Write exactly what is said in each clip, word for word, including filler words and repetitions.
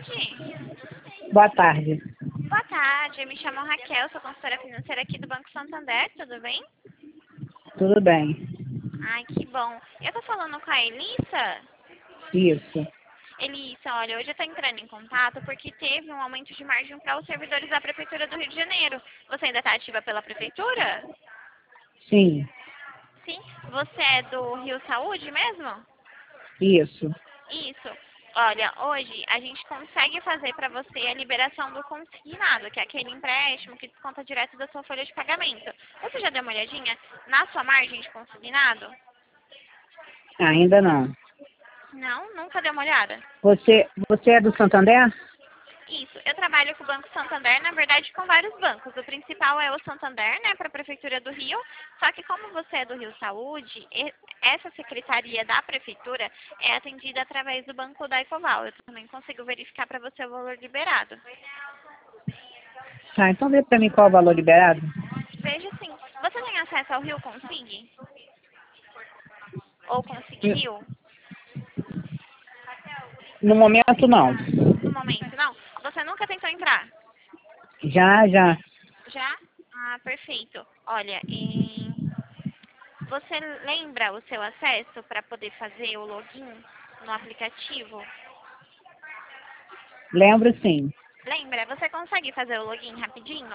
tarde. Boa tarde. Boa tarde, eu me chamo Raquel, sou consultora financeira aqui do Banco Santander, tudo bem? Tudo bem? Ai, que bom. Eu tô falando com a Elissa. Isso. Elissa, olha, hoje eu tô entrando em contato porque teve um aumento de margem para os servidores da Prefeitura do Rio de Janeiro. Você ainda está ativa pela Prefeitura? Sim. Sim. Você é do Rio Saúde mesmo? Isso. Isso. Olha, hoje a gente consegue fazer para você a liberação do consignado, que é aquele empréstimo que desconta direto da sua folha de pagamento. Você já deu uma olhadinha na sua margem de consignado? Ainda não. Não? Nunca deu uma olhada? Você, você é do Santander? Isso. Eu trabalho com o Banco Santander, na verdade com vários bancos. O principal é o Santander, né, para a Prefeitura do Rio. Só que como você é do Rio Saúde, essa secretaria da Prefeitura é atendida através do Banco da Ecoval. Eu também consigo verificar para você o valor liberado. Tá, então vê pra mim qual é o valor liberado. Veja sim. Você tem acesso ao Rio Consig? Ou Consig Hum, Rio? No momento, não. No momento, não? Você nunca tentou entrar? Já, já. Já? Ah, perfeito. Olha, em... você lembra o seu acesso para poder fazer o login no aplicativo? Lembro, sim. Lembra? Você consegue fazer o login rapidinho?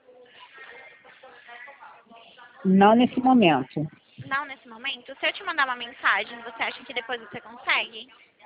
Não nesse momento. Não nesse momento? Se eu te mandar uma mensagem, você acha que depois você consegue?